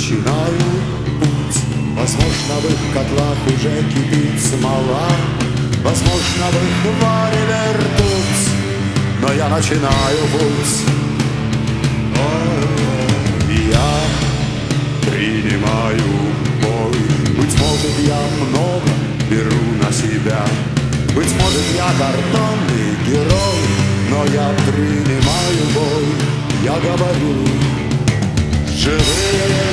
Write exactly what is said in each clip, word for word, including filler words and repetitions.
начинаю путь. Возможно, в их котлах уже кипит смола, возможно, в их варе ртуть, но я начинаю путь. Ой, я принимаю бой. Быть может, я много беру на себя, быть может, я картонный герой, но я принимаю бой. Я говорю, живые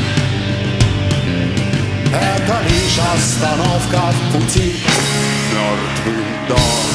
— это лишь остановка в пути, мертвый дом.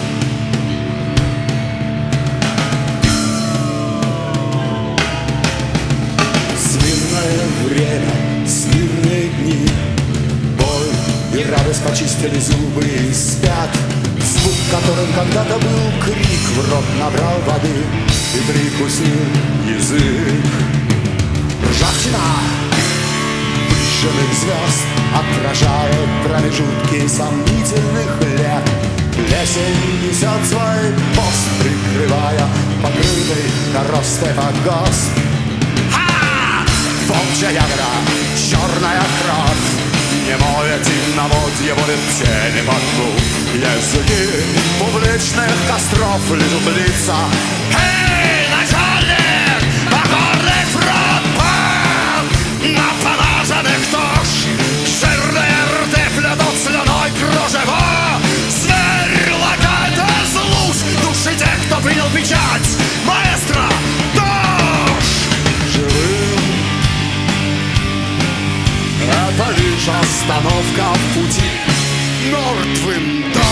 Смирное время, смирные дни, боль и радость почистили зубы и спят. Звук, которым когда-то был крик, в рот набрал воды и прикусил язык. Ржавчина выжженных звезд отражает промежутки сомнительных лет. Плесень несет свой пост, прикрывая покрытый коростой погост. Ха! Волчья ягода, черная кровь, немое темноводье водит тени под клуб. Языки публичных костров лезут в лица. Эй, начальник, покорных фронтов, на поноженных туш жирные рты плетут слюной кружево. Зверь лакает из луж души тех, кто принял печать. Маэстро, душ! Живым это лишь остановка в пути, мертвым дом.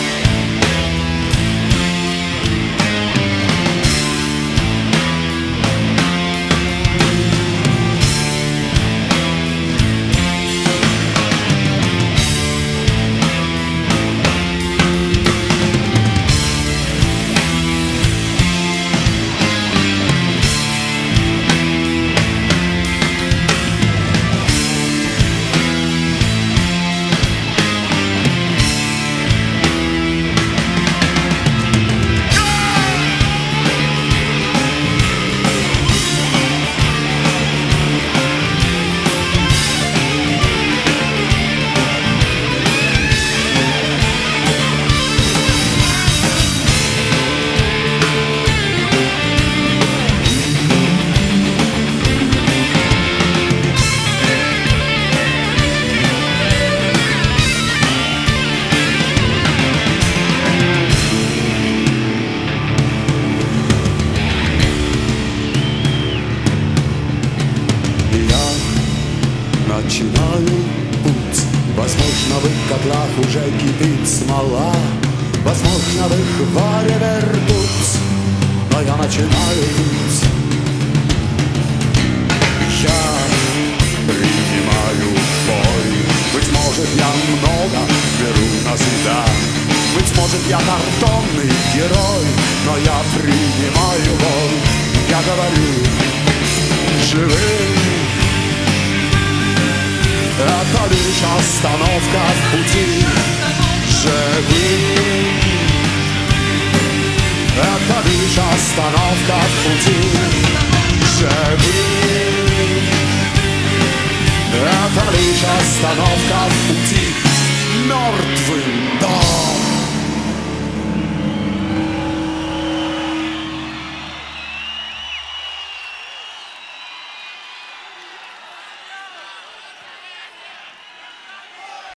Начинаю путь. Возможно, в их котлах уже кипит смола, возможно, в их варе ртуть, но я начинаю путь. Я принимаю бой. Быть может, я много беру на себя, быть может, я картонный герой, но я принимаю бой. Я говорю, живым это лишь остановка в пути. Живым это лишь остановка в пути. Живым это лишь остановка в пути, мертвым дом.